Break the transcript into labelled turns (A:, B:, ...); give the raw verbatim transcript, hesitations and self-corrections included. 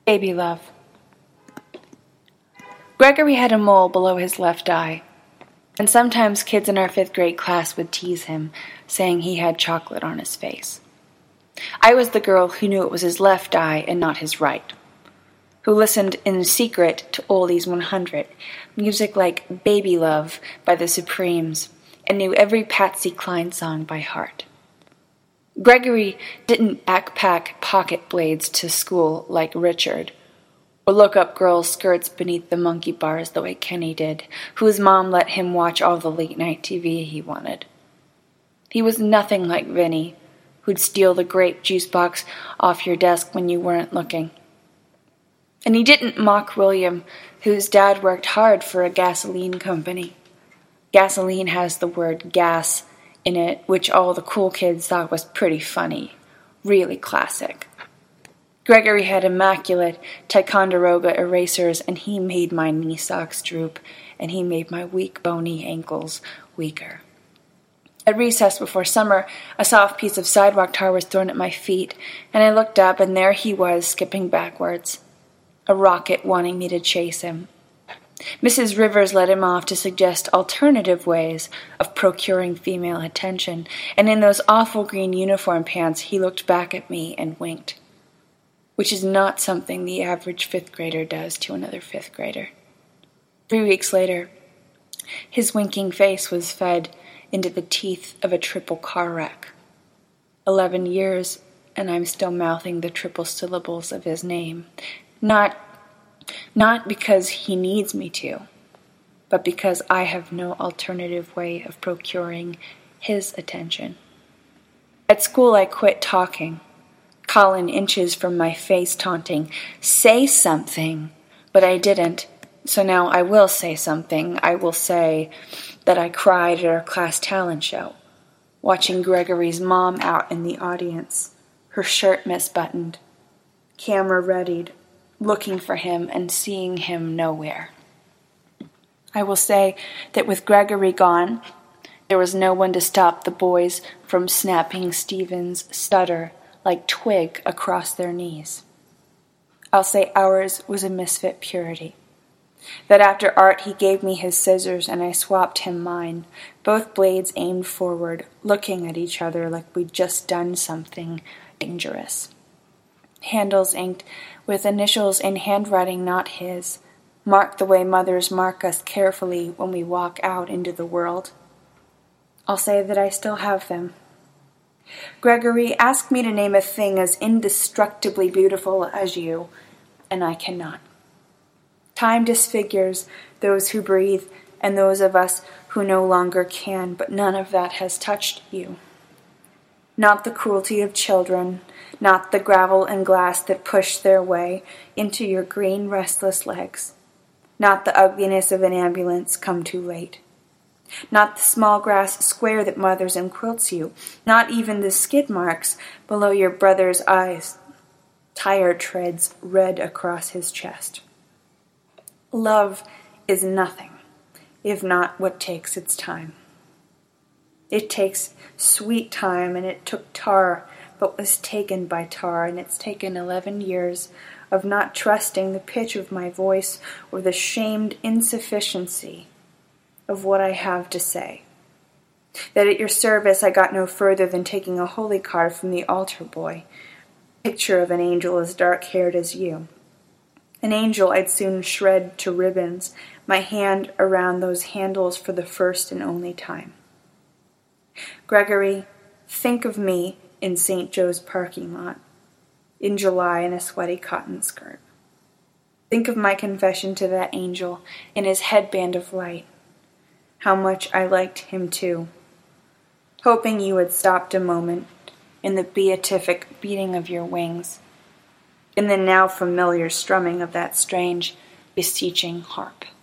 A: Baby love. Gregory had a mole below his left eye, and sometimes kids in our fifth grade class would tease him, saying he had chocolate on his face. I was the girl who knew it was his left eye and not his right, who listened in secret to Oldies one hundred, music like Baby Love by the Supremes, and knew every Patsy Cline song by heart. Gregory didn't backpack pocket blades to school like Richard, or look up girls' skirts beneath the monkey bars the way Kenny did, whose mom let him watch all the late-night T V he wanted. He was nothing like Vinny, who'd steal the grape juice box off your desk when you weren't looking. And he didn't mock William, whose dad worked hard for a gasoline company. Gasoline has the word gas in it, which all the cool kids thought was pretty funny, really classic. Gregory had immaculate Ticonderoga erasers, and he made my knee socks droop, and he made my weak, bony ankles weaker. At recess before summer, a soft piece of sidewalk tar was thrown at my feet, and I looked up, and there he was, skipping backwards, a rocket wanting me to chase him. Missus Rivers led him off to suggest alternative ways of procuring female attention, and in those awful green uniform pants he looked back at me and winked, which is not something the average fifth grader does to another fifth grader. Three weeks later, his winking face was fed into the teeth of a triple car wreck. Eleven years, and I'm still mouthing the triple syllables of his name. Not Not because he needs me to, but because I have no alternative way of procuring his attention. At school I quit talking, Colin inches from my face taunting, "Say something," but I didn't, so now I will say something. I will say that I cried at our class talent show, watching Gregory's mom out in the audience, her shirt misbuttoned, camera readied, looking for him and seeing him nowhere. I will say that with Gregory gone, there was no one to stop the boys from snapping Stephen's stutter like twig across their knees. I'll say ours was a misfit purity. That after art he gave me his scissors and I swapped him mine, both blades aimed forward, looking at each other like we'd just done something dangerous. Handles inked with initials in handwriting not his, marked the way mothers mark us carefully when we walk out into the world. I'll say that I still have them. Gregory asked me to name a thing as indestructibly beautiful as you, and I cannot. Time disfigures those who breathe and those of us who no longer can, but none of that has touched you. Not the cruelty of children, not the gravel and glass that push their way into your green, restless legs, not the ugliness of an ambulance come too late, not the small grass square that mothers and quilts you, not even the skid marks below your brother's eyes, tire treads red across his chest. Love is nothing, if not what takes its time. It takes sweet time, and it took tar, but was taken by tar, and it's taken eleven years of not trusting the pitch of my voice or the shamed insufficiency of what I have to say. That at your service I got no further than taking a holy card from the altar boy, picture of an angel as dark-haired as you. An angel I'd soon shred to ribbons, my hand around those handles for the first and only time. Gregory, think of me in Saint Joe's parking lot, in July in a sweaty cotton skirt. Think of my confession to that angel in his headband of light, how much I liked him too, hoping you had stopped a moment in the beatific beating of your wings, in the now familiar strumming of that strange, beseeching harp.